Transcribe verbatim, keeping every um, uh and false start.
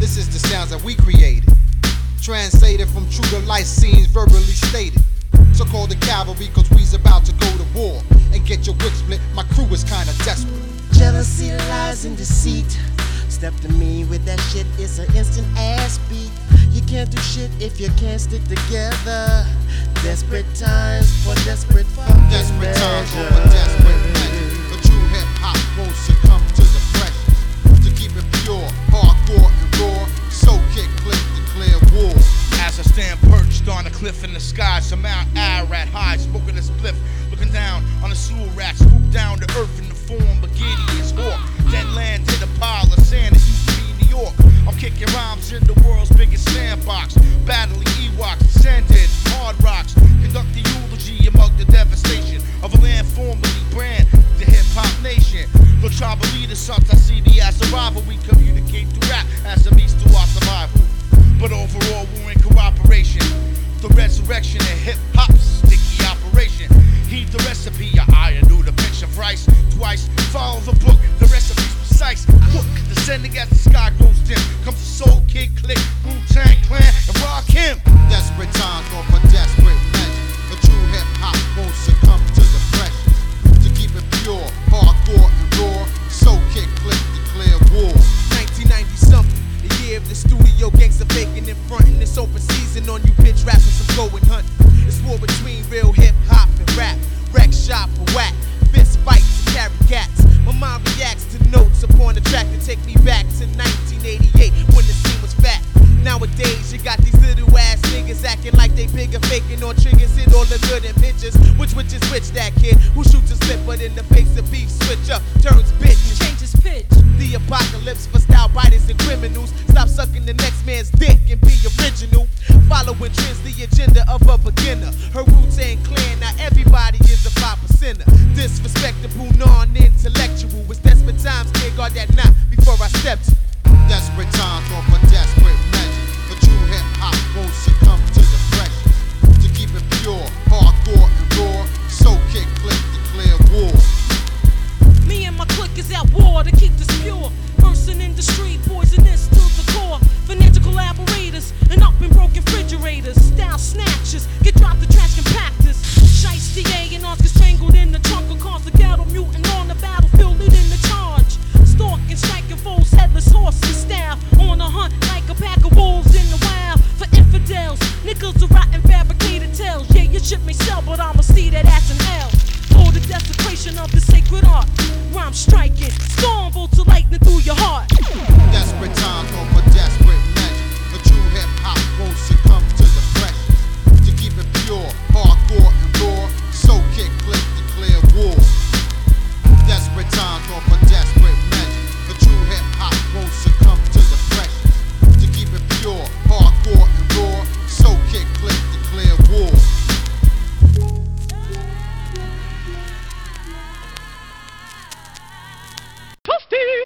This is the sounds that we created, translated from true to life scenes verbally stated. So call the cavalry cause we's about to go to war and get your wig split, my crew is kinda desperate. Jealousy, lies, and deceit. Step to me with that shit, it's an instant ass beat. You can't do shit if you can't stick together. Desperate times for desperate fucking Desperate times measures. over desperate measures. But true hip hop won't succumb to the pressures. To keep it pure, hardcore and raw, so kick, click, declare war. As I stand perched on a cliff in the sky, some Mount Ararat high, smoking a spliff, looking down on a slew of rats, swoop down to earth in the form of Gideon's hawk. Then land hit a pile of sand that used to be New York. I'm kicking rhymes in the world's biggest sandbox, battling Ewoks, descendants, hard rocks, conduct the eulogy among the devastation of a land formerly brand the hip hop nation. The tribal leader sought I see the as a rival. We communicate through rap as a means to our survival. But overall, we're in cooperation. The resurrection of hip hop's sticky operation. Heed the recipe, your iron knew the picture thrice, twice. Follow the book, the recipe's precise. Look, descending as the sky grows dim, comes the Soul Kid Click, Wu-Tang Clan, and Rock him. Desperate times call for desperate measures. The true hip hop won't succumb to the pressures. To keep it pure, hardcore and raw, so kick, click, declare war. nineteen ninety something, the year of the studio gangsta faking in front, and it's open season on you bitch rappers. I'm going hunting. It's war between real hip hop and rap. Wreck shop for whack, fist fights and carry gats. My mind reacts to notes upon the track that take me back to nineteen eighty-eight when the scene was fat. Nowadays you got these little ass niggas acting like they bigger, faking on triggers, hit all the good in pictures. Which which is which, that kid who shoots a slip but in the face of beef switch up, turns bitch and changes pitch. The apocalypse for style biters and criminals. Stop sucking the next man's dick and be original. Following trends, the agenda of a beginner. Her Wu-Tang Clan, now every